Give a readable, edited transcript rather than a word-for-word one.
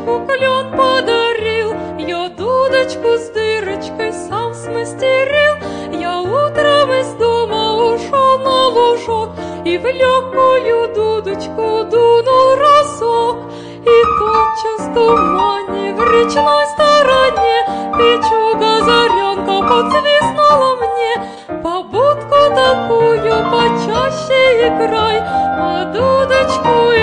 дудочку клен подарил, я дудочку с дырочкой сам смастерил. Я утром из дома ушел на лужок и в легкую дудочку дунул разок. И тотчас в тумане в речной стороне печуга-зарянка подсвистнула мне. Побудку такую почаще играй, а дудочку